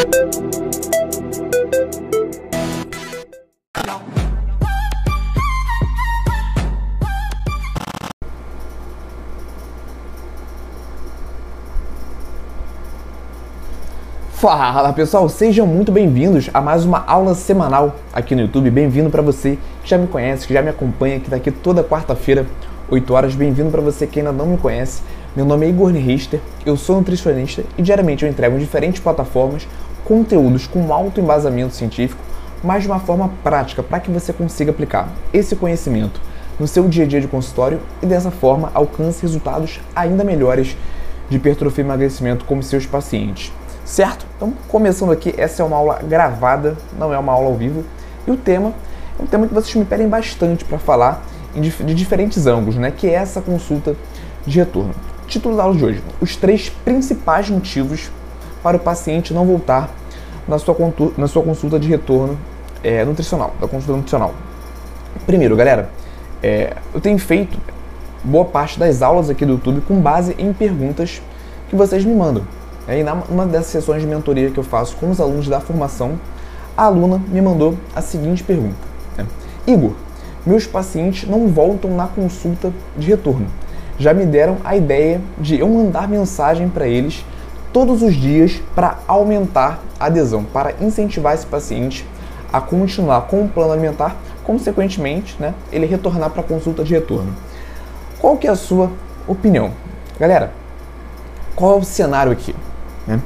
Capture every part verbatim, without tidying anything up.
Fala pessoal, sejam muito bem-vindos a mais uma aula semanal aqui no YouTube. Bem-vindo para você que já me conhece, que já me acompanha, que está aqui toda quarta-feira, oito horas. Bem-vindo para você que ainda não me conhece. Meu nome é Igor Richter, eu sou nutricionista e diariamente eu entrego em diferentes plataformas conteúdos com alto embasamento científico, mas de uma forma prática para que você consiga aplicar esse conhecimento no seu dia a dia de consultório e dessa forma alcance resultados ainda melhores de hipertrofia e emagrecimento com seus pacientes. Certo? Então, começando aqui, essa é uma aula gravada, não é uma aula ao vivo, e o tema é um tema que vocês me pedem bastante para falar de diferentes ângulos, né? Que é essa consulta de retorno. Título da aula de hoje: os três principais motivos para o paciente não voltar na sua, na sua consulta de retorno é, nutricional, da consulta nutricional. Primeiro, galera, é, eu tenho feito boa parte das aulas aqui do YouTube com base em perguntas que vocês me mandam. E numa dessas sessões de mentoria que eu faço com os alunos da formação, a aluna me mandou a seguinte pergunta: né? Igor, meus pacientes não voltam na consulta de retorno. Já me deram a ideia de eu mandar mensagem para eles todos os dias para aumentar a adesão, para incentivar esse paciente a continuar com o plano alimentar, consequentemente, né, ele retornar para a consulta de retorno. Qual que é a sua opinião? Galera, qual é o cenário aqui? Né?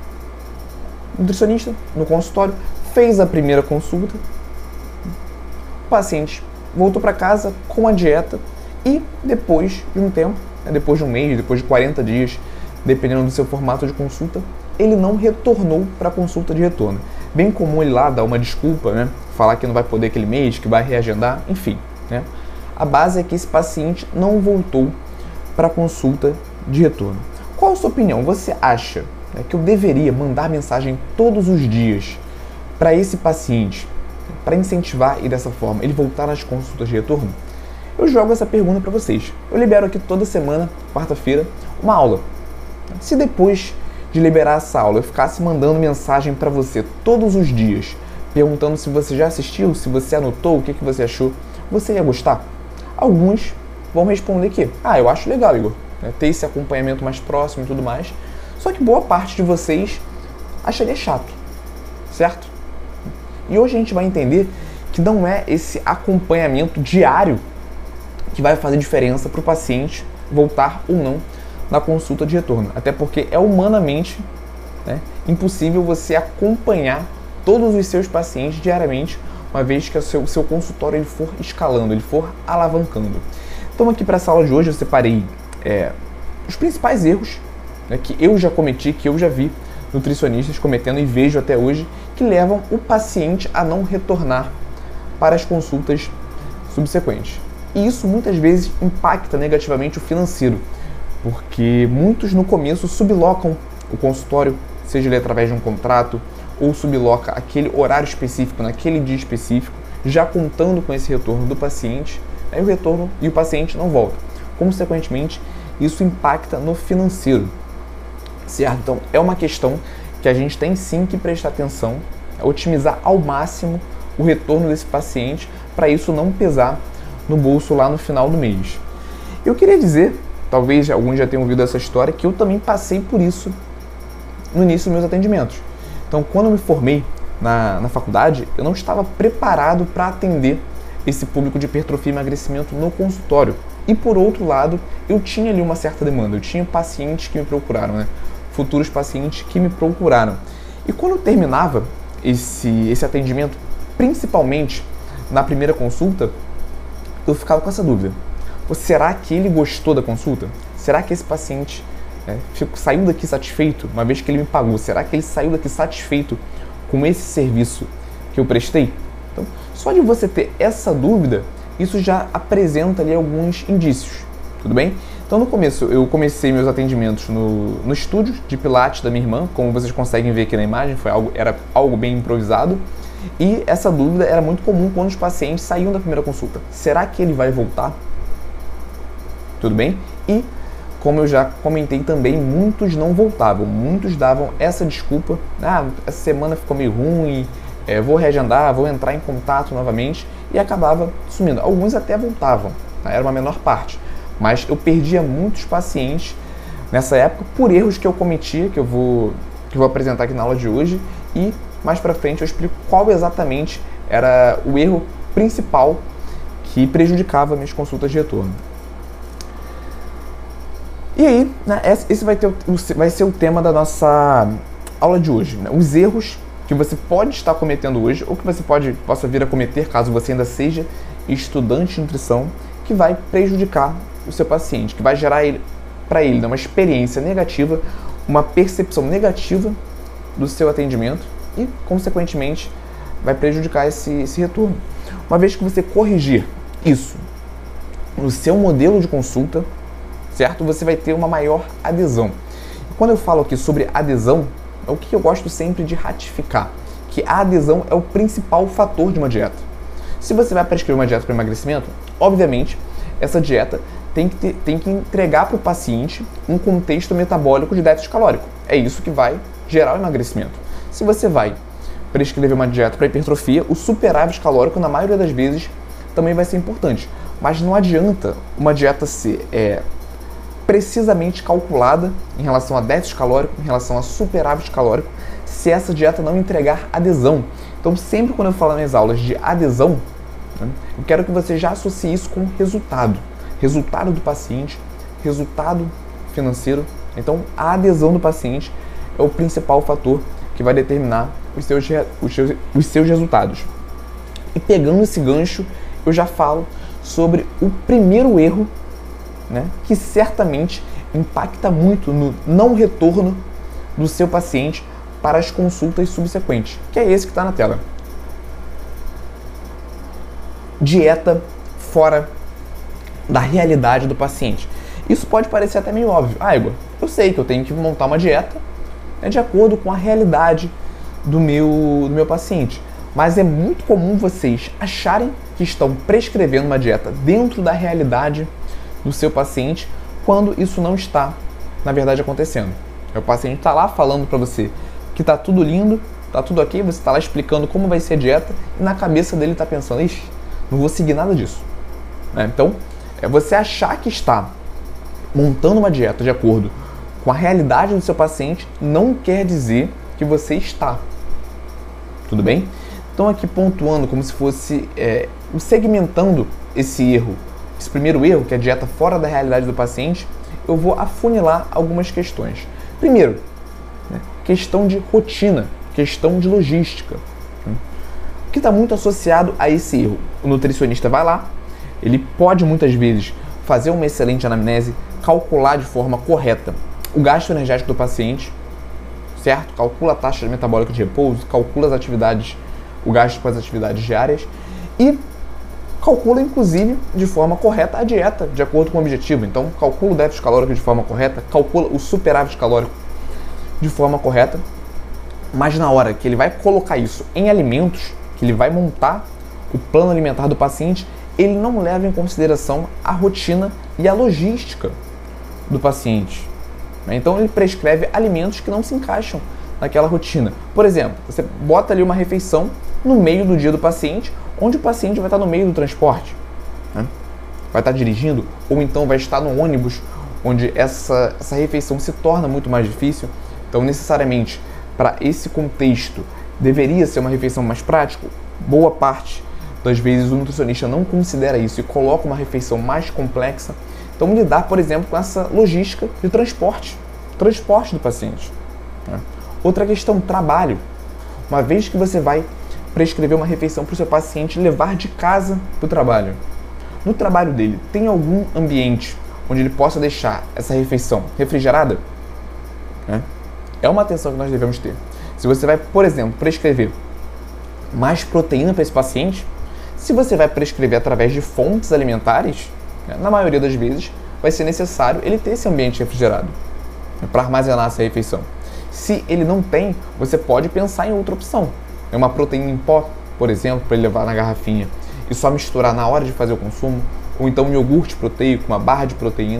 O nutricionista no consultório fez a primeira consulta, o paciente voltou para casa com a dieta e depois de um tempo, né, depois de um mês, depois de quarenta dias, dependendo do seu formato de consulta, ele não retornou para a consulta de retorno. Bem comum ele lá dar uma desculpa, né, falar que não vai poder aquele mês, que vai reagendar, enfim. Né? A base é que esse paciente não voltou para a consulta de retorno. Qual a sua opinião? Você acha né, que eu deveria mandar mensagem todos os dias para esse paciente, para incentivar e dessa forma ele voltar nas consultas de retorno? Eu jogo essa pergunta para vocês. Eu libero aqui toda semana, quarta-feira, uma aula. Se depois de liberar essa aula eu ficasse mandando mensagem para você todos os dias, perguntando se você já assistiu, se você anotou, o que, que você achou, você ia gostar? Alguns vão responder que, ah, eu acho legal, Igor, né, ter esse acompanhamento mais próximo e tudo mais. Só que boa parte de vocês acharia chato, certo? E hoje a gente vai entender que não é esse acompanhamento diário que vai fazer diferença para o paciente voltar ou não na consulta de retorno. Até porque é humanamente né, impossível você acompanhar todos os seus pacientes diariamente, uma vez que o seu, o seu consultório ele for escalando, ele for alavancando. Então aqui para essa aula de hoje eu separei é, os principais erros né, que eu já cometi, que eu já vi nutricionistas cometendo e vejo até hoje, que levam o paciente a não retornar para as consultas subsequentes. E isso muitas vezes impacta negativamente o financeiro, porque muitos no começo sublocam o consultório, seja ele através de um contrato, ou subloca aquele horário específico, naquele dia específico, já contando com esse retorno do paciente, aí o retorno e o paciente não volta. Consequentemente, isso impacta no financeiro, certo? Então, é uma questão que a gente tem sim que prestar atenção, otimizar ao máximo o retorno desse paciente, para isso não pesar no bolso lá no final do mês. Eu queria dizer, talvez alguns já tenham ouvido essa história, que eu também passei por isso no início dos meus atendimentos. Então, quando eu me formei na, na faculdade, eu não estava preparado para atender esse público de hipertrofia e emagrecimento no consultório. E por outro lado, eu tinha ali uma certa demanda, eu tinha pacientes que me procuraram, né? Futuros pacientes que me procuraram. E quando eu terminava esse, esse atendimento, principalmente na primeira consulta, eu ficava com essa dúvida: será que ele gostou da consulta? Será que esse paciente é, saiu daqui satisfeito, uma vez que ele me pagou? Será que ele saiu daqui satisfeito com esse serviço que eu prestei? Então, só de você ter essa dúvida, isso já apresenta ali alguns indícios, tudo bem? Então, no começo, eu comecei meus atendimentos no, no estúdio de Pilates da minha irmã, como vocês conseguem ver aqui na imagem, foi algo, era algo bem improvisado. E essa dúvida era muito comum quando os pacientes saíam da primeira consulta. Será que ele vai voltar? Tudo bem? E como eu já comentei também, muitos não voltavam, muitos davam essa desculpa, ah, essa semana ficou meio ruim, é, vou reagendar, vou entrar em contato novamente, e acabava sumindo. Alguns até voltavam, tá? Era uma menor parte, mas eu perdia muitos pacientes nessa época por erros que eu cometia, que eu vou, que eu vou apresentar aqui na aula de hoje, e mais pra frente eu explico qual exatamente era o erro principal que prejudicava minhas consultas de retorno. E aí, né, esse vai, ter, vai ser o tema da nossa aula de hoje, né? Os erros que você pode estar cometendo hoje, ou que você pode, possa vir a cometer caso você ainda seja estudante de nutrição, que vai prejudicar o seu paciente, que vai gerar ele, para ele uma experiência negativa, uma percepção negativa do seu atendimento e, consequentemente, vai prejudicar esse, esse retorno. Uma vez que você corrigir isso no seu modelo de consulta, certo? Você vai ter uma maior adesão. E quando eu falo aqui sobre adesão, é o que eu gosto sempre de ratificar, que a adesão é o principal fator de uma dieta. Se você vai prescrever uma dieta para emagrecimento, obviamente, essa dieta tem que, ter, tem que entregar para o paciente um contexto metabólico de déficit calórico. É isso que vai gerar o emagrecimento. Se você vai prescrever uma dieta para hipertrofia, o superávit calórico, na maioria das vezes, também vai ser importante. Mas não adianta uma dieta ser é, precisamente calculada em relação a déficit calórico, em relação a superávit calórico, se essa dieta não entregar adesão. Então, sempre quando eu falo nas aulas de adesão, né, eu quero que você já associe isso com resultado. Resultado do paciente, resultado financeiro. Então, a adesão do paciente é o principal fator que vai determinar os seus, os seus, os seus resultados. E pegando esse gancho, eu já falo sobre o primeiro erro, né, que certamente impacta muito no não retorno do seu paciente para as consultas subsequentes, que é esse que está na tela. Dieta fora da realidade do paciente. Isso pode parecer até meio óbvio. Ah, Igor, eu sei que eu tenho que montar uma dieta, né, de acordo com a realidade do meu, do meu paciente. Mas é muito comum vocês acharem que estão prescrevendo uma dieta dentro da realidade do seu paciente, quando isso não está, na verdade, acontecendo. O paciente está lá falando para você que está tudo lindo, está tudo ok, você está lá explicando como vai ser a dieta, e na cabeça dele está pensando, ixi, não vou seguir nada disso. Né? Então, é você achar que está montando uma dieta de acordo com a realidade do seu paciente, não quer dizer que você está. Tudo bem? Então, aqui pontuando como se fosse é, segmentando esse erro, esse primeiro erro, que é a dieta fora da realidade do paciente, eu vou afunilar algumas questões. Primeiro, né, questão de rotina, questão de logística. O que está muito associado a esse erro? O nutricionista vai lá, ele pode muitas vezes fazer uma excelente anamnese, calcular de forma correta o gasto energético do paciente, certo? Calcula a taxa metabólica de repouso, calcula as atividades, o gasto com as atividades diárias e calcula, inclusive, de forma correta a dieta, de acordo com o objetivo. Então, calcula o déficit calórico de forma correta, calcula o superávit calórico de forma correta, mas na hora que ele vai colocar isso em alimentos, que ele vai montar o plano alimentar do paciente, ele não leva em consideração a rotina e a logística do paciente. Então, ele prescreve alimentos que não se encaixam naquela rotina. Por exemplo, você bota ali uma refeição no meio do dia do paciente, onde o paciente vai estar no meio do transporte, né? Vai estar dirigindo, ou então vai estar no ônibus, onde essa, essa refeição se torna muito mais difícil. Então, necessariamente, para esse contexto, deveria ser uma refeição mais prática. Boa parte das vezes o nutricionista não considera isso e coloca uma refeição mais complexa. Então, lidar, por exemplo, com essa logística de transporte, transporte do paciente, né? Outra questão, trabalho. Uma vez que você vai prescrever uma refeição para o seu paciente levar de casa para o trabalho, no trabalho dele, tem algum ambiente onde ele possa deixar essa refeição refrigerada? Né? É uma atenção que nós devemos ter. Se você vai, por exemplo, prescrever mais proteína para esse paciente, se você vai prescrever através de fontes alimentares, né, na maioria das vezes vai ser necessário ele ter esse ambiente refrigerado, né, para armazenar essa refeição. Se ele não tem, você pode pensar em outra opção. É uma proteína em pó, por exemplo, para ele levar na garrafinha e só misturar na hora de fazer o consumo, ou então um iogurte proteico, uma barra de proteína.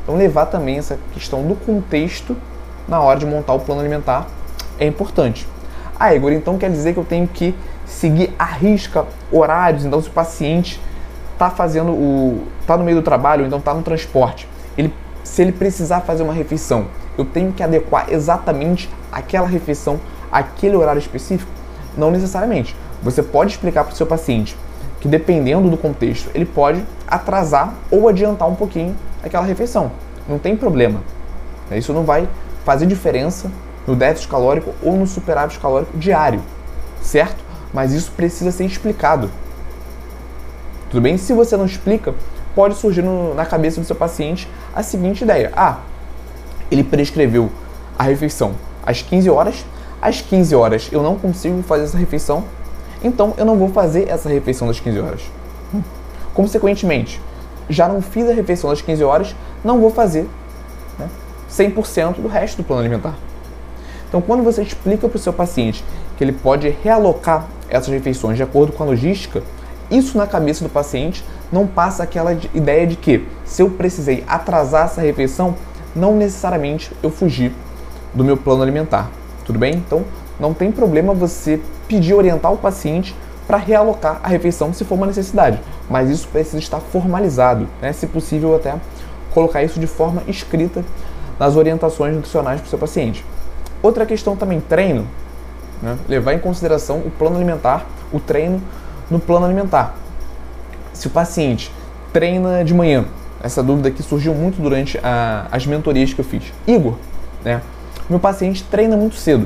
Então levar também essa questão do contexto na hora de montar o plano alimentar é importante. Ah, Igor, então quer dizer que eu tenho que seguir à risca horários, então se o paciente está fazendo o. está no meio do trabalho, ou então está no transporte, ele, se ele precisar fazer uma refeição, eu tenho que adequar exatamente aquela refeição àquele horário específico? Não necessariamente. Você pode explicar para o seu paciente que, dependendo do contexto, ele pode atrasar ou adiantar um pouquinho aquela refeição. Não tem problema. Isso não vai fazer diferença no déficit calórico ou no superávit calórico diário, certo? Mas isso precisa ser explicado. Tudo bem? Se você não explica, pode surgir no, na cabeça do seu paciente a seguinte ideia. Ah, ele prescreveu a refeição às quinze horas, às quinze horas eu não consigo fazer essa refeição, então eu não vou fazer essa refeição das quinze horas. Consequentemente, já não fiz a refeição das quinze horas, não vou fazer, né, cem por cento do resto do plano alimentar. Então, quando você explica para o seu paciente que ele pode realocar essas refeições de acordo com a logística, isso na cabeça do paciente não passa aquela ideia de que, se eu precisei atrasar essa refeição, não necessariamente eu fugi do meu plano alimentar. Tudo bem? Então, não tem problema você pedir orientar o paciente para realocar a refeição se for uma necessidade, mas isso precisa estar formalizado, né? Se possível, até colocar isso de forma escrita nas orientações nutricionais para o seu paciente. Outra questão também, treino, né? Levar em consideração o plano alimentar, o treino no plano alimentar. Se o paciente treina de manhã, essa dúvida aqui surgiu muito durante a, as mentorias que eu fiz. Igor, né? Meu paciente treina muito cedo.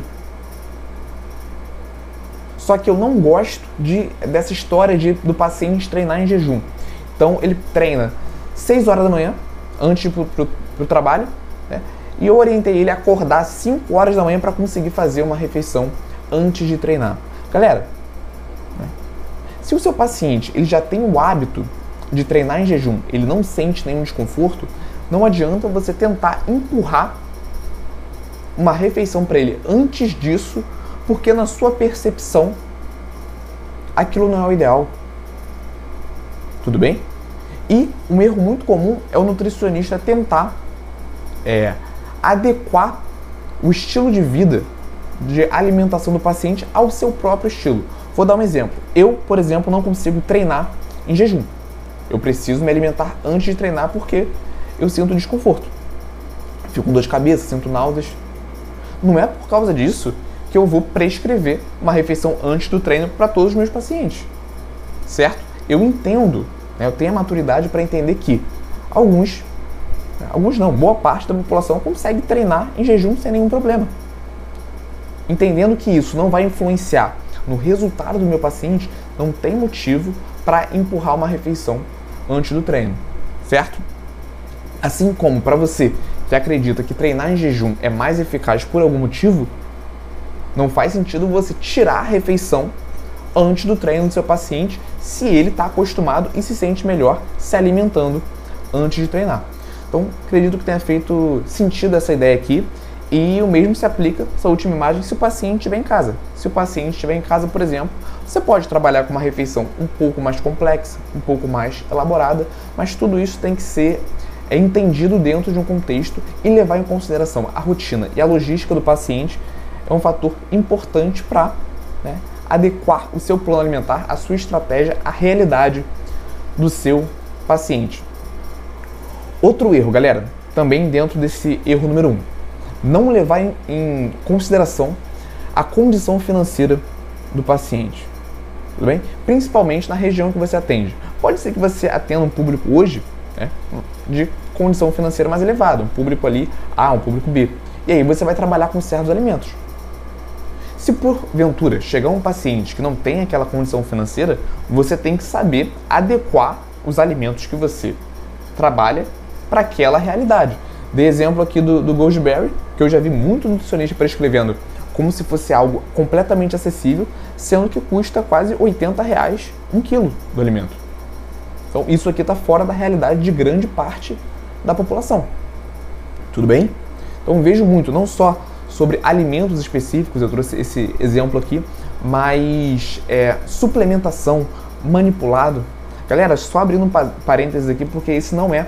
Só que eu não gosto de, dessa história de, do paciente treinar em jejum. Então ele treina seis horas da manhã, antes de ir pro, pro, pro trabalho, né? E eu orientei ele a acordar cinco horas da manhã para conseguir fazer uma refeição antes de treinar. Galera, né? Se o seu paciente ele já tem o hábito de treinar em jejum, ele não sente nenhum desconforto, não adianta você tentar empurrar uma refeição para ele antes disso, porque na sua percepção aquilo não é o ideal. Tudo bem? E um erro muito comum é o nutricionista tentar é, adequar o estilo de vida, de alimentação do paciente ao seu próprio estilo. Vou dar um exemplo. Eu, por exemplo, não consigo treinar em jejum. Eu preciso me alimentar antes de treinar porque eu sinto desconforto. Fico com dor de cabeça, sinto náuseas. Não é por causa disso que eu vou prescrever uma refeição antes do treino para todos os meus pacientes, certo? Eu entendo, né, eu tenho a maturidade para entender que alguns, alguns não, boa parte da população consegue treinar em jejum sem nenhum problema. Entendendo que isso não vai influenciar no resultado do meu paciente, não tem motivo para empurrar uma refeição antes do treino, certo? Assim como para você que acredita que treinar em jejum é mais eficaz por algum motivo, não faz sentido você tirar a refeição antes do treino do seu paciente se ele está acostumado e se sente melhor se alimentando antes de treinar. Então, acredito que tenha feito sentido essa ideia aqui e o mesmo se aplica, essa última imagem, se o paciente estiver em casa. Se o paciente estiver em casa, por exemplo, você pode trabalhar com uma refeição um pouco mais complexa, um pouco mais elaborada, mas tudo isso tem que ser é, entendido dentro de um contexto e levar em consideração a rotina e a logística do paciente é um fator importante para, né, adequar o seu plano alimentar, a sua estratégia, à realidade do seu paciente. Outro erro, galera, também dentro desse erro número um, não levar em, em consideração a condição financeira do paciente, tudo bem? Principalmente na região que você atende. Pode ser que você atenda um público hoje, né, de condição financeira mais elevada, um público ali A, um público B, e aí você vai trabalhar com certos alimentos. Se porventura chegar um paciente que não tem aquela condição financeira, você tem que saber adequar os alimentos que você trabalha para aquela realidade. Dei exemplo aqui do, do Goldberry, que eu já vi muito nutricionista prescrevendo como se fosse algo completamente acessível, sendo que custa quase oitenta reais um quilo do alimento. Então isso aqui está fora da realidade de grande parte da população. Tudo bem? Então vejo muito, não só sobre alimentos específicos, eu trouxe esse exemplo aqui, mas é, suplementação, manipulado. Galera, só abrindo um parênteses aqui, porque esse não é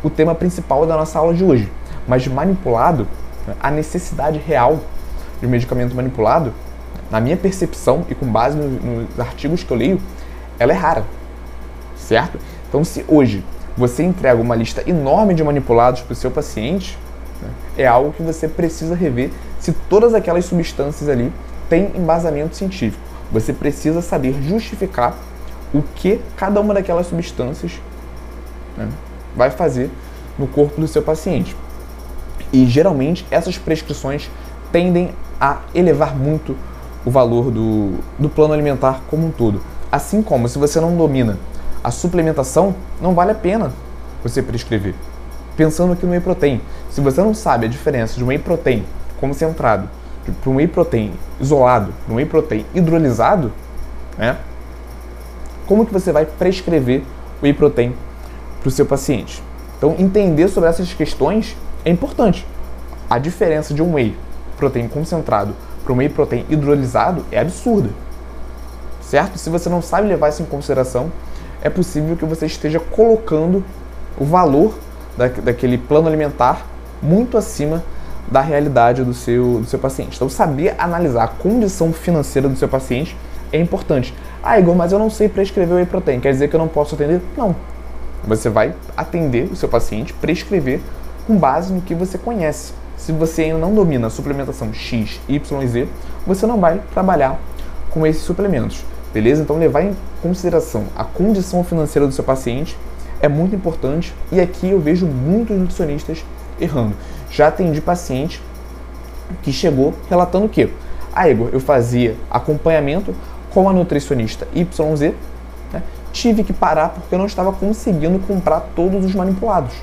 o tema principal da nossa aula de hoje. Mas manipulado, a necessidade real de medicamento manipulado, na minha percepção e com base no, nos artigos que eu leio, ela é rara, certo? Então, se hoje você entrega uma lista enorme de manipulados para o seu paciente, né, é algo que você precisa rever se todas aquelas substâncias ali têm embasamento científico. Você precisa saber justificar o que cada uma daquelas substâncias, né, vai fazer no corpo do seu paciente. E geralmente essas prescrições tendem a elevar muito o valor do, do plano alimentar como um todo. Assim como, se você não domina a suplementação, não vale a pena você prescrever. Pensando aqui no whey protein, se você não sabe a diferença de um whey protein concentrado para um whey protein isolado, um whey protein hidrolisado, né, como que você vai prescrever o whey protein para o seu paciente? Então, entender sobre essas questões é importante. A diferença de um whey protein concentrado para um whey protein hidrolisado é absurda, certo? Se você não sabe levar isso em consideração, é possível que você esteja colocando o valor da, daquele plano alimentar muito acima da realidade do seu, do seu paciente. Então, saber analisar a condição financeira do seu paciente é importante. Ah, Igor, mas eu não sei prescrever whey protein, quer dizer que eu não posso atender? Não. Você vai atender o seu paciente, prescrever com base no que você conhece. Se você ainda não domina a suplementação X, Y e Z, você não vai trabalhar com esses suplementos, beleza? Então, levar em consideração a condição financeira do seu paciente é muito importante, e aqui eu vejo muitos nutricionistas errando. Já atendi paciente que chegou relatando que, ah, Igor, eu fazia acompanhamento com a nutricionista Y Z, né? Tive que parar porque eu não estava conseguindo comprar todos os manipulados.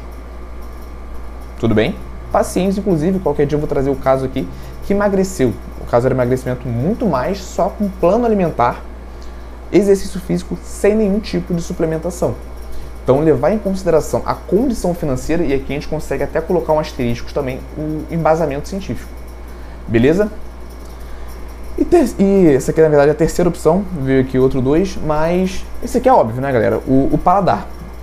Tudo bem? Pacientes, inclusive, qualquer dia eu vou trazer o caso aqui, que emagreceu. O caso era emagrecimento muito mais, só com plano alimentar, exercício físico, sem nenhum tipo de suplementação. Então, levar em consideração a condição financeira, e aqui a gente consegue até colocar um asterisco também, o embasamento científico. Beleza? E, ter, e essa aqui, na verdade, é a terceira opção, veio aqui outro dois, mas esse aqui é óbvio, né, galera? O, o paladar.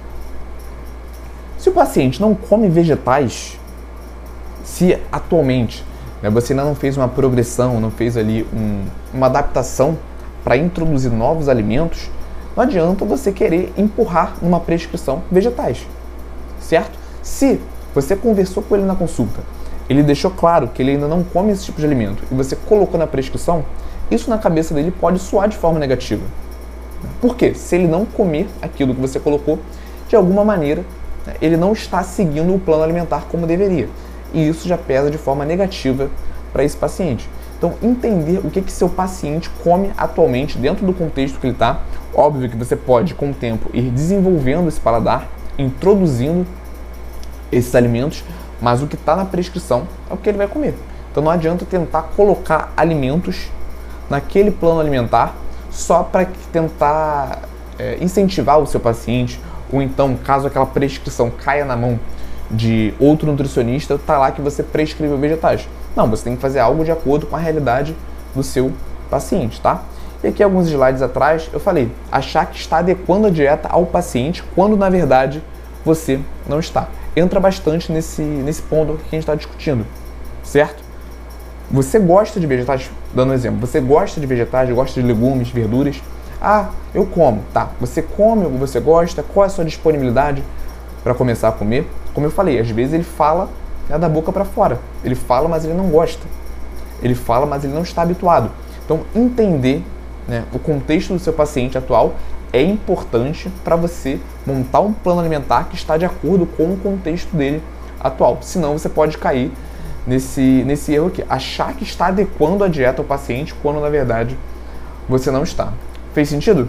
Se o paciente não come vegetais, se atualmente, né, você ainda não fez uma progressão, não fez ali um, uma adaptação para introduzir novos alimentos, não adianta você querer empurrar numa prescrição vegetais, certo? Se você conversou com ele na consulta, ele deixou claro que ele ainda não come esse tipo de alimento e você colocou na prescrição, isso na cabeça dele pode soar de forma negativa. Por quê? Se ele não comer aquilo que você colocou, de alguma maneira, né, ele não está seguindo o plano alimentar como deveria. E isso já pesa de forma negativa para esse paciente. Então, entender o que que seu paciente come atualmente dentro do contexto que ele está. Óbvio que você pode, com o tempo, ir desenvolvendo esse paladar, introduzindo esses alimentos, mas o que está na prescrição é o que ele vai comer. Então, não adianta tentar colocar alimentos naquele plano alimentar só para tentar é, incentivar o seu paciente, ou então, caso aquela prescrição caia na mão de outro nutricionista, tá lá que você prescreveu vegetais. Não, você tem que fazer algo de acordo com a realidade do seu paciente, tá? E aqui alguns slides atrás eu falei, achar que está adequando a dieta ao paciente quando na verdade você não está. Entra bastante nesse, nesse ponto que a gente está discutindo, certo? Você gosta de vegetais, dando um exemplo, você gosta de vegetais, gosta de legumes, verduras? Ah, eu como, tá. Você come ou você gosta? Qual é a sua disponibilidade para começar a comer? Como eu falei, às vezes ele fala é da boca para fora. Ele fala, mas ele não gosta. Ele fala, mas ele não está habituado. Então, entender, né, o contexto do seu paciente atual é importante para você montar um plano alimentar que está de acordo com o contexto dele atual. Senão, você pode cair nesse, nesse erro aqui. Achar que está adequando a dieta ao paciente quando, na verdade, você não está. Fez sentido?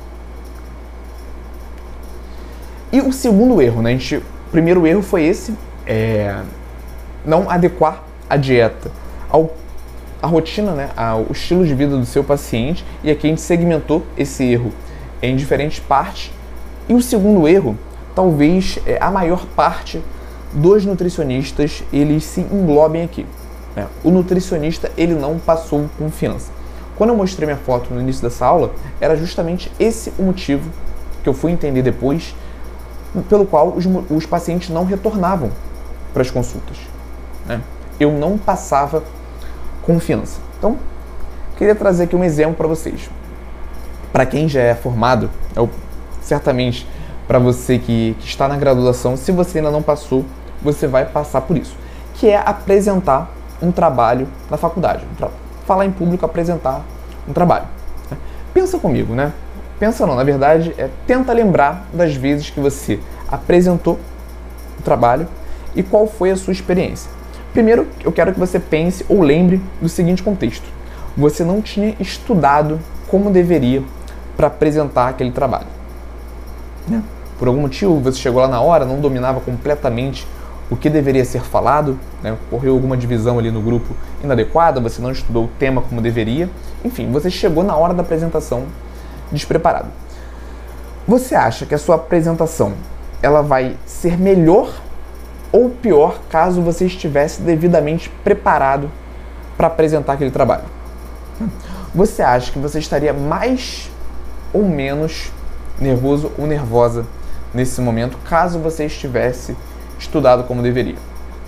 E o segundo erro, né? A gente, o primeiro erro foi esse, é, não adequar a dieta ao, a rotina, né, ao estilo de vida do seu paciente, e aqui a gente segmentou esse erro em diferentes partes. E o segundo erro, talvez é, a maior parte dos nutricionistas, eles se englobem aqui, né? O nutricionista, ele não passou confiança. Quando eu mostrei minha foto no início dessa aula, era justamente esse o motivo que eu fui entender depois pelo qual os, os pacientes não retornavam para as consultas, né? Eu não passava confiança. Então, queria trazer aqui um exemplo para vocês. Para quem já é formado, eu, certamente para você que, que está na graduação, se você ainda não passou, você vai passar por isso, que é apresentar um trabalho na faculdade. Falar em público, apresentar um trabalho. Pensa comigo, né? Pensa não, na verdade, é, tenta lembrar das vezes que você apresentou o trabalho e qual foi a sua experiência. Primeiro, eu quero que você pense ou lembre do seguinte contexto. Você não tinha estudado como deveria para apresentar aquele trabalho, né? Por algum motivo, você chegou lá na hora, não dominava completamente o que deveria ser falado, né? Ocorreu alguma divisão ali no grupo inadequada, você não estudou o tema como deveria. Enfim, você chegou na hora da apresentação despreparado. Você acha que a sua apresentação ela vai ser melhor ou pior caso você estivesse devidamente preparado para apresentar aquele trabalho? Você acha que você estaria mais ou menos nervoso ou nervosa nesse momento caso você estivesse estudado como deveria?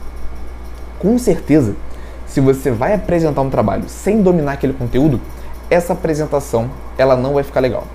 Com certeza, se você vai apresentar um trabalho sem dominar aquele conteúdo, essa apresentação ela não vai ficar legal.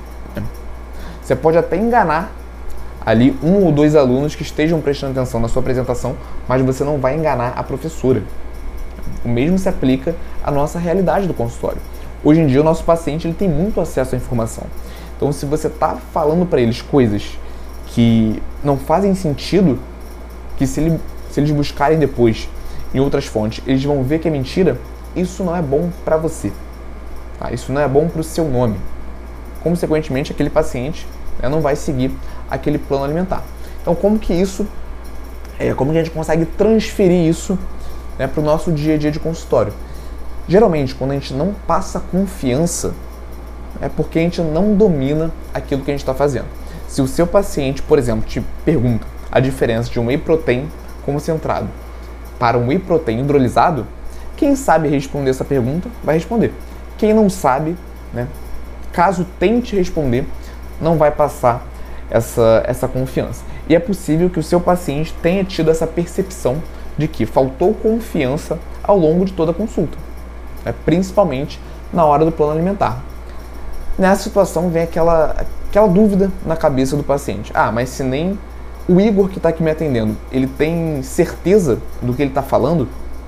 Você pode até enganar ali um ou dois alunos que estejam prestando atenção na sua apresentação, mas você não vai enganar a professora. O mesmo se aplica à nossa realidade do consultório. Hoje em dia o nosso paciente ele tem muito acesso à informação. Então se você está falando para eles coisas que não fazem sentido, que se, ele, se eles buscarem depois em outras fontes, eles vão ver que é mentira, isso não é bom para você. Tá? Isso não é bom para o seu nome. Consequentemente, aquele paciente, né, não vai seguir aquele plano alimentar. Então, como que isso, é, como que a gente consegue transferir isso, né, para o nosso dia a dia de consultório? Geralmente, quando a gente não passa confiança, é porque a gente não domina aquilo que a gente está fazendo. Se o seu paciente, por exemplo, te pergunta a diferença de um whey protein concentrado para um whey protein hidrolisado, quem sabe responder essa pergunta vai responder. Quem não sabe, né, caso tente responder, não vai passar essa, essa confiança. E é possível que o seu paciente tenha tido essa percepção de que faltou confiança ao longo de toda a consulta, né, principalmente na hora do plano alimentar. Nessa situação vem aquela, aquela dúvida na cabeça do paciente. Ah, mas se nem o Igor que está aqui me atendendo, ele tem certeza do que ele está falando,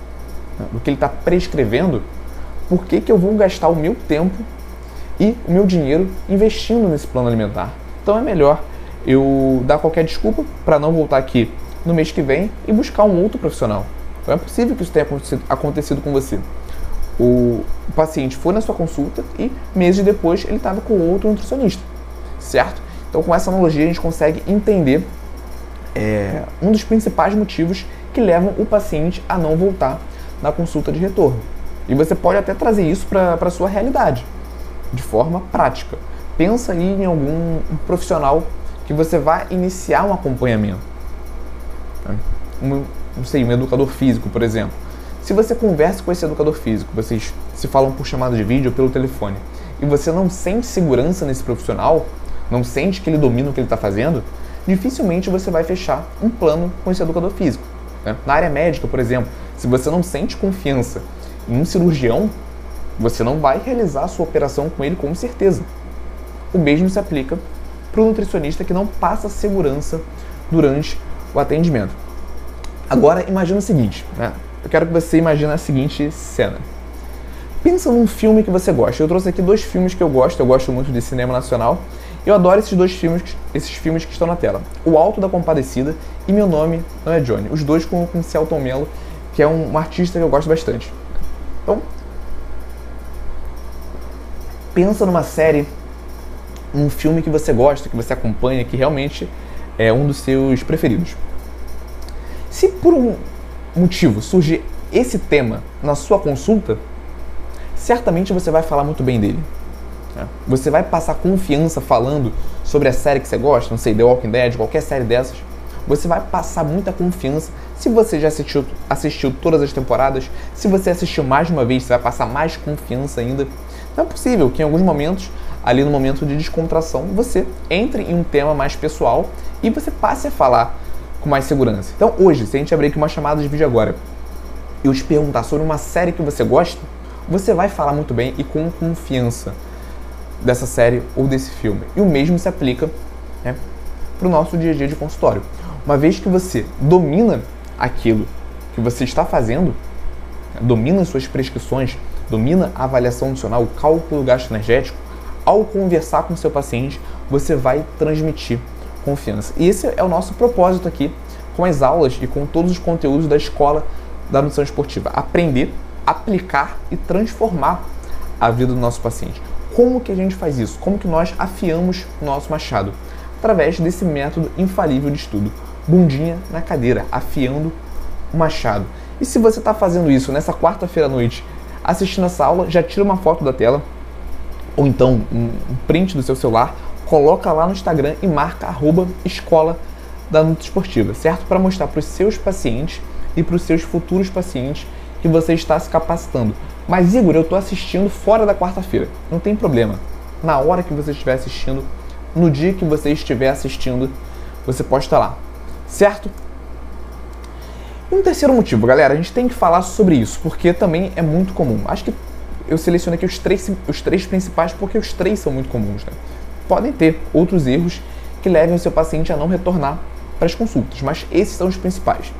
do que ele está prescrevendo, por que que eu vou gastar o meu tempo e o meu dinheiro investindo nesse plano alimentar? Então é melhor eu dar qualquer desculpa para não voltar aqui no mês que vem e buscar um outro profissional. Então é possível que isso tenha acontecido, acontecido com você. O, o paciente foi na sua consulta e meses depois ele estava com outro nutricionista, certo? Então com essa analogia a gente consegue entender é, um dos principais motivos que levam o paciente a não voltar na consulta de retorno. E você pode até trazer isso para a sua realidade, de forma prática. Pensa aí em algum um profissional que você vai iniciar um acompanhamento. Um, não sei, um educador físico, por exemplo. Se você conversa com esse educador físico, vocês se falam por chamada de vídeo ou pelo telefone, e você não sente segurança nesse profissional, não sente que ele domina o que ele está fazendo, dificilmente você vai fechar um plano com esse educador físico, né? Na área médica, por exemplo, se você não sente confiança em um cirurgião, você não vai realizar a sua operação com ele com certeza. O mesmo se aplica para o nutricionista que não passa segurança durante o atendimento. Agora, imagina o seguinte, né? Eu quero que você imagine a seguinte cena. Pensa num filme que você gosta. Eu trouxe aqui dois filmes que eu gosto. Eu gosto muito de cinema nacional. Eu adoro esses dois filmes, esses filmes que estão na tela. O Alto da Compadecida e Meu Nome Não É Johnny. Os dois com o Selton Mello, que é um, um artista que eu gosto bastante. Então, pensa numa série, um filme que você gosta, que você acompanha, que realmente é um dos seus preferidos. Se por um motivo surgir esse tema na sua consulta, certamente você vai falar muito bem dele. Você vai passar confiança falando sobre a série que você gosta, não sei, The Walking Dead, qualquer série dessas, Você vai passar muita confiança. Se você já assistiu, assistiu todas as temporadas, se você assistiu mais de uma vez, você vai passar mais confiança ainda. Não é possível que em alguns momentos, ali no momento de descontração, você entre em um tema mais pessoal e você passe a falar com mais segurança. Então hoje, se a gente abrir aqui uma chamada de vídeo agora e eu te perguntar sobre uma série que você gosta, você vai falar muito bem e com confiança dessa série ou desse filme. E o mesmo se aplica, né, para o nosso dia a dia de consultório. Uma vez que você domina aquilo que você está fazendo, domina suas prescrições, domina a avaliação nutricional, o cálculo gastroenergético, ao conversar com o seu paciente, você vai transmitir confiança. E esse é o nosso propósito aqui com as aulas e com todos os conteúdos da Escola da Nutrição Esportiva. Aprender, aplicar e transformar a vida do nosso paciente. Como que a gente faz isso? Como que nós afiamos o nosso machado? Através desse método infalível de estudo. Bundinha na cadeira, afiando o machado. E se você está fazendo isso nessa quarta-feira à noite, assistindo essa aula, já tira uma foto da tela, ou então um print do seu celular, coloca lá no Instagram e marca arroba Escola da Nutrição Esportiva, certo? Para mostrar para os seus pacientes e para os seus futuros pacientes que você está se capacitando. Mas Igor, eu estou assistindo fora da quarta-feira. Não tem problema. Na hora que você estiver assistindo, no dia que você estiver assistindo, você pode estar lá, certo? E um terceiro motivo, galera, a gente tem que falar sobre isso, porque também é muito comum. Acho que eu selecionei aqui os três, os três principais, porque os três são muito comuns, né? Podem ter outros erros que levem o seu paciente a não retornar para as consultas, mas esses são os principais.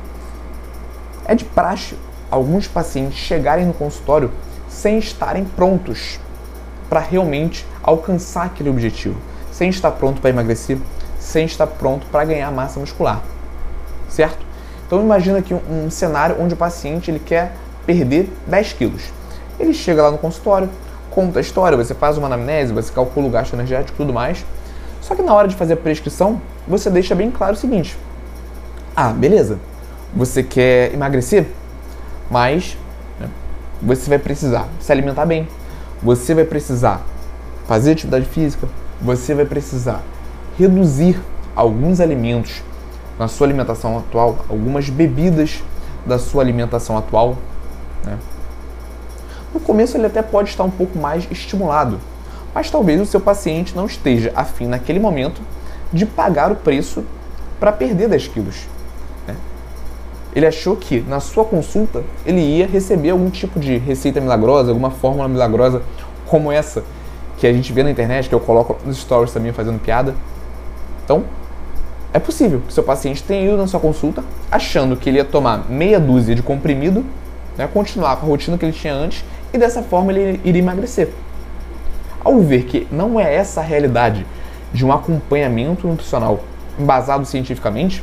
É de praxe alguns pacientes chegarem no consultório sem estarem prontos para realmente alcançar aquele objetivo, sem estar pronto para emagrecer, sem estar pronto para ganhar massa muscular, certo? Então imagina aqui um, um cenário onde o paciente ele quer perder dez quilos. Ele chega lá no consultório, conta a história, você faz uma anamnese, você calcula o gasto energético e tudo mais. Só que na hora de fazer a prescrição, você deixa bem claro o seguinte: ah, beleza, você quer emagrecer, mas né, você vai precisar se alimentar bem, você vai precisar fazer atividade física, você vai precisar reduzir alguns alimentos na sua alimentação atual, algumas bebidas da sua alimentação atual, né? No começo ele até pode estar um pouco mais estimulado, mas talvez o seu paciente não esteja afim naquele momento de pagar o preço para perder dez quilos. Né? Ele achou que na sua consulta ele ia receber algum tipo de receita milagrosa, alguma fórmula milagrosa como essa que a gente vê na internet, que eu coloco nos stories também fazendo piada. Então, é possível que o seu paciente tenha ido na sua consulta achando que ele ia tomar meia dúzia de comprimido, né, continuar com a rotina que ele tinha antes e dessa forma ele iria emagrecer. Ao ver que não é essa a realidade de um acompanhamento nutricional embasado cientificamente,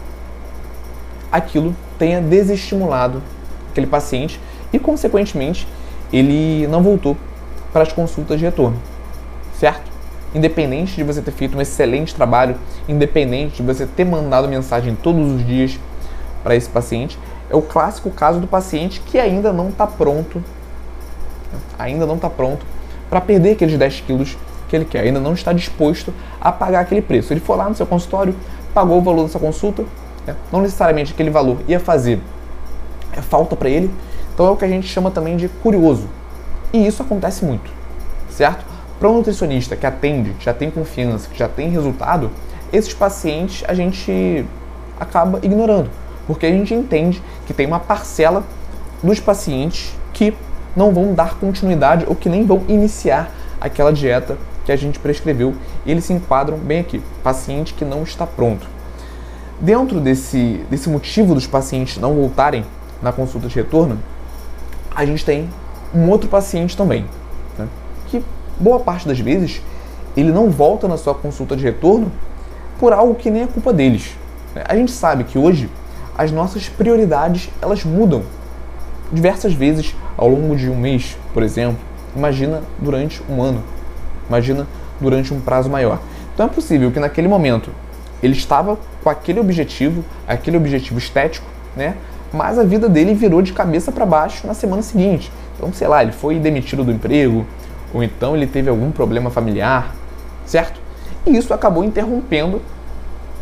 aquilo tenha desestimulado aquele paciente e, consequentemente, ele não voltou para as consultas de retorno, certo? Independente de você ter feito um excelente trabalho, independente de você ter mandado mensagem todos os dias para esse paciente, é o clássico caso do paciente que ainda não está pronto, ainda não está pronto para perder aqueles dez quilos que ele quer, ainda não está disposto a pagar aquele preço. Ele foi lá no seu consultório, pagou o valor da sua consulta, né? Não necessariamente aquele valor ia fazer é, falta para ele, então é o que a gente chama também de curioso. E isso acontece muito, certo? Para um nutricionista que atende, que já tem confiança, que já tem resultado, esses pacientes a gente acaba ignorando, porque a gente entende que tem uma parcela dos pacientes que não vão dar continuidade ou que nem vão iniciar aquela dieta que a gente prescreveu, e eles se enquadram bem aqui, paciente que não está pronto. Dentro desse, desse motivo dos pacientes não voltarem na consulta de retorno, a gente tem um outro paciente também, né, que boa parte das vezes ele não volta na sua consulta de retorno por algo que nem é culpa deles. A gente sabe que hoje as nossas prioridades elas mudam diversas vezes ao longo de um mês, por exemplo. Imagina durante um ano, imagina durante um prazo maior. Então é possível que naquele momento ele estava com aquele objetivo, aquele objetivo estético, né? Mas a vida dele virou de cabeça para baixo na semana seguinte. Então, sei lá, ele foi demitido do emprego, ou então ele teve algum problema familiar, certo? E isso acabou interrompendo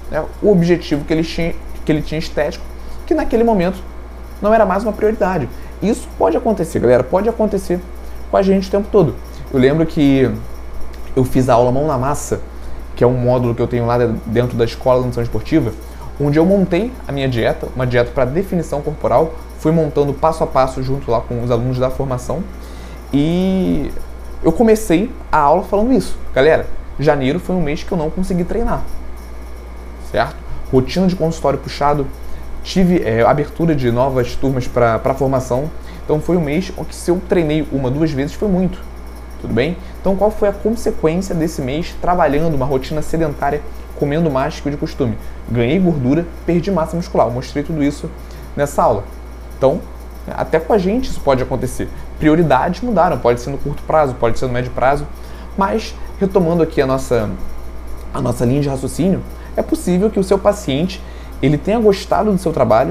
né, o objetivo que ele tinha, que ele tinha estético, que naquele momento não era mais uma prioridade. Isso pode acontecer, galera, pode acontecer com a gente o tempo todo. Eu lembro que eu fiz a aula Mão na Massa, que é um módulo que eu tenho lá dentro da Escola de Nutrição Esportiva, onde eu montei a minha dieta, uma dieta para definição corporal, fui montando passo a passo junto lá com os alunos da formação, e eu comecei a aula falando isso. Galera, janeiro foi um mês que eu não consegui treinar, certo? Rotina de consultório puxado, tive é, abertura de novas turmas para a formação, então foi um mês que se eu treinei uma, duas vezes foi muito, tudo bem? Então qual foi a consequência desse mês trabalhando uma rotina sedentária, comendo mais que o de costume? Ganhei gordura, perdi massa muscular, eu mostrei tudo isso nessa aula. Então, até com a gente isso pode acontecer. Prioridades mudaram, pode ser no curto prazo, pode ser no médio prazo, mas retomando aqui a nossa, a nossa linha de raciocínio, é possível que o seu paciente ele tenha gostado do seu trabalho,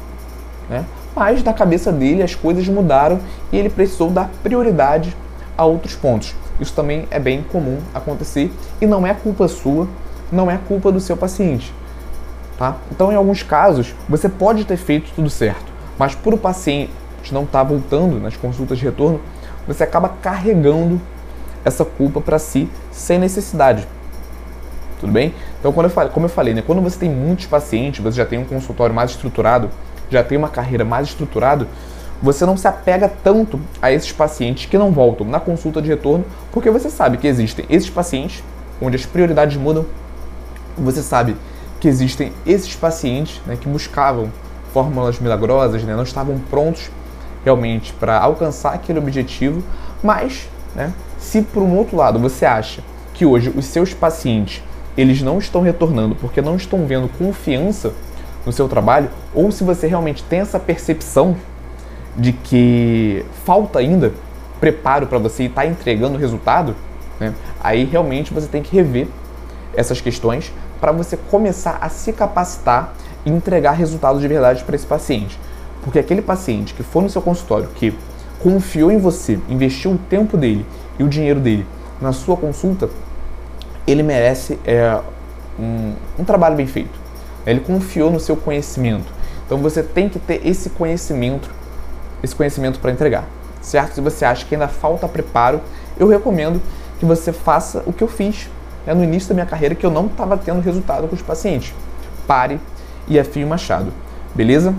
né? Mas na cabeça dele as coisas mudaram e ele precisou dar prioridade a outros pontos. Isso também é bem comum acontecer e não é culpa sua, não é culpa do seu paciente, tá? Então, em alguns casos, você pode ter feito tudo certo, mas por o paciente não estar voltando nas consultas de retorno, você acaba carregando essa culpa para si sem necessidade. Tudo bem? Então, quando eu falei, como eu falei, né, quando você tem muitos pacientes, você já tem um consultório mais estruturado, já tem uma carreira mais estruturada, você não se apega tanto a esses pacientes que não voltam na consulta de retorno, porque você sabe que existem esses pacientes onde as prioridades mudam, você sabe que existem esses pacientes, né, que buscavam fórmulas milagrosas, né, não estavam prontos realmente para alcançar aquele objetivo, mas, né, se por um outro lado você acha que hoje os seus pacientes eles não estão retornando porque não estão vendo confiança no seu trabalho, ou se você realmente tem essa percepção de que falta ainda preparo para você e está entregando resultado, né, aí realmente você tem que rever essas questões para você começar a se capacitar e entregar resultados de verdade para esse paciente. Porque aquele paciente que for no seu consultório, que confiou em você, investiu o tempo dele e o dinheiro dele na sua consulta, ele merece é, um, um trabalho bem feito. Ele confiou no seu conhecimento. Então você tem que ter esse conhecimento, esse conhecimento para entregar, certo? Se você acha que ainda falta preparo, eu recomendo que você faça o que eu fiz, né, no início da minha carreira, que eu não estava tendo resultado com os pacientes. Pare e afie o machado, beleza?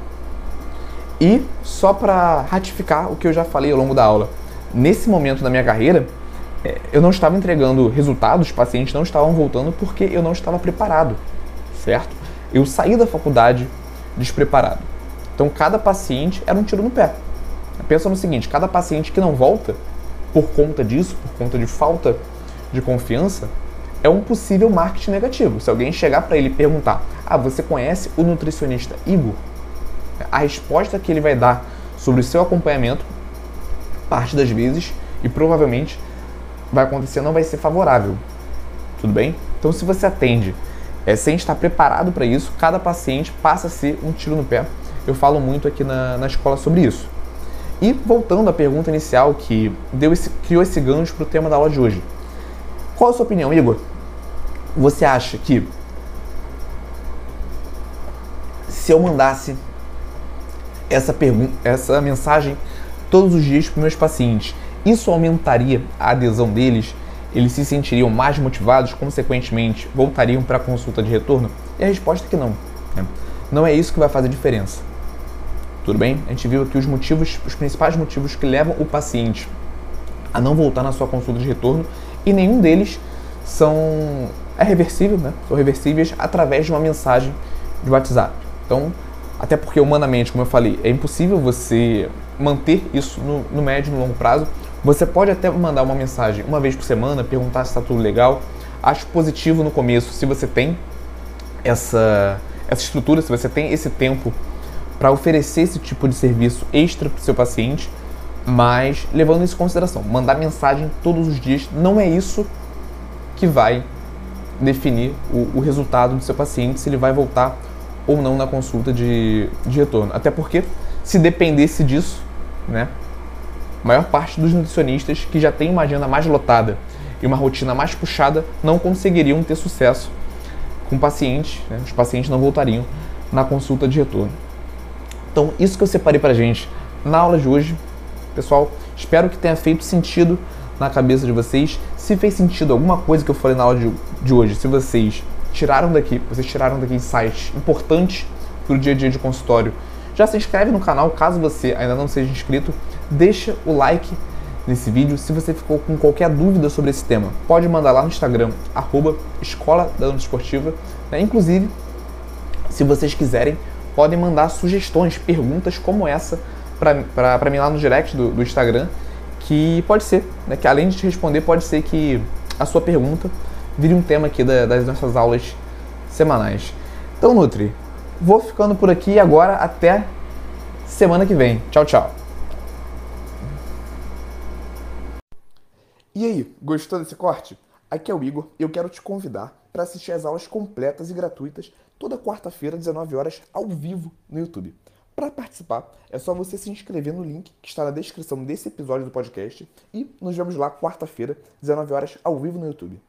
E só para ratificar o que eu já falei ao longo da aula, nesse momento da minha carreira, eu não estava entregando resultados, os pacientes não estavam voltando porque eu não estava preparado, certo? Eu saí da faculdade despreparado. Então, cada paciente era um tiro no pé. Pensa no seguinte, cada paciente que não volta por conta disso, por conta de falta de confiança, é um possível marketing negativo. Se alguém chegar para ele e perguntar, ah, você conhece o nutricionista Igor? A resposta que ele vai dar sobre o seu acompanhamento, parte das vezes, e provavelmente vai acontecer, não vai ser favorável. Tudo bem? Então, se você atende é, sem estar preparado para isso, cada paciente passa a ser um tiro no pé. Eu falo muito aqui na, na escola sobre isso. E voltando à pergunta inicial que deu esse, criou esse gancho para o tema da aula de hoje. Qual a sua opinião, Igor? Você acha que se eu mandasse essa, pergunta, essa mensagem todos os dias para os meus pacientes, isso aumentaria a adesão deles? Eles se sentiriam mais motivados, consequentemente voltariam para a consulta de retorno? E a resposta é que não, né? Não é isso que vai fazer diferença. Tudo bem? A gente viu aqui os motivos, os principais motivos que levam o paciente a não voltar na sua consulta de retorno, e nenhum deles são é reversível, né? São reversíveis através de uma mensagem de WhatsApp. Então, até porque humanamente, como eu falei, é impossível você manter isso no, no médio e no longo prazo. Você pode até mandar uma mensagem uma vez por semana, perguntar se está tudo legal. Acho positivo no começo se você tem essa, essa estrutura, se você tem esse tempo para oferecer esse tipo de serviço extra para o seu paciente, mas levando isso em consideração, mandar mensagem todos os dias não é isso que vai definir o, o resultado do seu paciente, se ele vai voltar ou não na consulta de, de retorno. Até porque, se dependesse disso, né, a maior parte dos nutricionistas que já tem uma agenda mais lotada e uma rotina mais puxada não conseguiriam ter sucesso com pacientes, né? Os pacientes não voltariam na consulta de retorno. Então, isso que eu separei pra gente na aula de hoje, pessoal, espero que tenha feito sentido na cabeça de vocês. Se fez sentido alguma coisa que eu falei na aula de, de hoje, se vocês tiraram daqui, vocês tiraram daqui insights importantes para o dia a dia de consultório, já se inscreve no canal, caso você ainda não seja inscrito, deixa o like nesse vídeo. Se você ficou com qualquer dúvida sobre esse tema, pode mandar lá no Instagram, arroba Escola da Dança Esportiva. Né? Inclusive, se vocês quiserem, podem mandar sugestões, perguntas como essa para mim lá no direct do, do Instagram, que pode ser, né, que além de te responder, pode ser que a sua pergunta vire um tema aqui da, das nossas aulas semanais. Então, Nutri, vou ficando por aqui agora, até semana que vem. Tchau, tchau. E aí, gostou desse corte? Aqui é o Igor e eu quero te convidar para assistir as aulas completas e gratuitas toda quarta-feira, às dezenove horas, ao vivo no YouTube. Para participar, é só você se inscrever no link que está na descrição desse episódio do podcast e nos vemos lá quarta-feira, dezenove horas, ao vivo no YouTube.